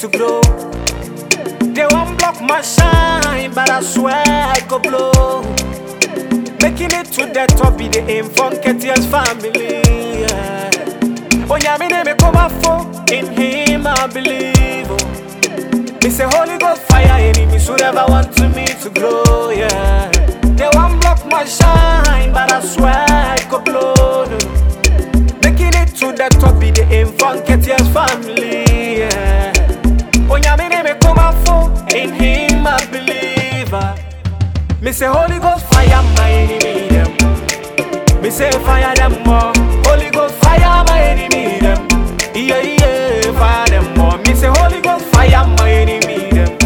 to grow. They won't block my shine, but I swear I go blow. Making it to the top, be the aim from Ketia's family. Yeah. Oh, yeah, me name come up for in him, I believe. Oh. Me say Holy Ghost fire, enemies who never want to me to grow. Yeah. They won't block my shine, but I swear I go blow. Making it to the top, be the aim from Ketia's family. Yeah. Oh, yeah, me name come up for in him, I believe. Me say Holy Ghost fire my enemy them. Me say fire them more. Holy Ghost fire my enemy them. Yeah, yeah, fire them more. Me say Holy Ghost fire my enemy them.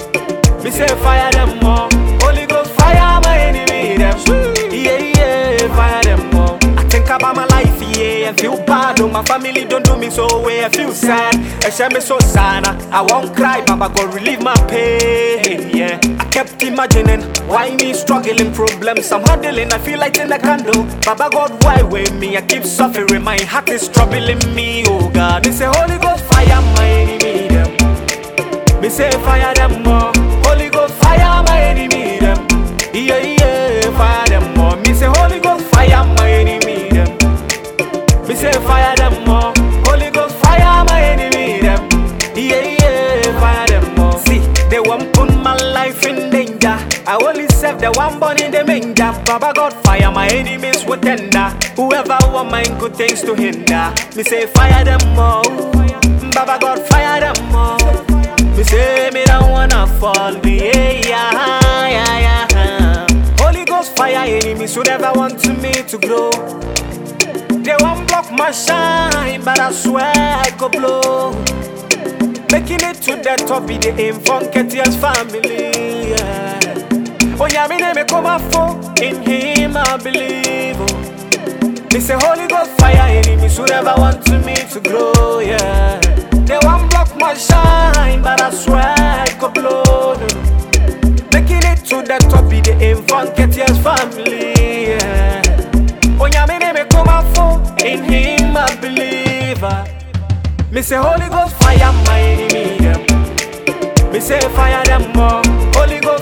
Me say fire them more. Holy Ghost fire my enemy them. Yeah, yeah, fire them more. I think about my life, yeah, I feel bad. Oh, my family don't do me so way. I feel sad. I share me so sad. I won't cry, Baba God relieve my pain. Yeah, I kept imagining why me struggling problems I'm handling. I feel like in a candle. Baba God, why with me? I keep suffering. My heart is troubling me. Oh God, me say Holy Ghost fire my enemy them. Me say fire them more. Holy Ghost fire my enemy them. Yeah, yeah, fire them more. Me say Holy Ghost fire my enemy them. Me say fire them more. Holy Ghost fire my enemy them. Yeah, yeah, fire them more. See, they won't put my life in danger. I only serve the one born in the manger. Baba God fire my enemies with tender. Whoever want my good things to hinder. Me say fire them more. Baba God fire them more. Me say me don't wanna fall. Yeah, yeah, yeah, yeah. Holy Ghost fire enemies who never want to me to grow. They won't block my shine, but I swear I go blow. Making it to the top, be the aim from Ketia's family. Yeah. Oh, yeah, me name come up for in him, I believe. Oh. Me say Holy Ghost fire enemies who never want to me to grow. Yeah. They won't block my shine, but I swear I go blow. Making it to the top, be the aim from Ketia's family. Yeah. Oh, yeah, me name come up for in him, I believe. Me say Holy Ghost fire my enemy them. Me say fire them more. Holy Ghost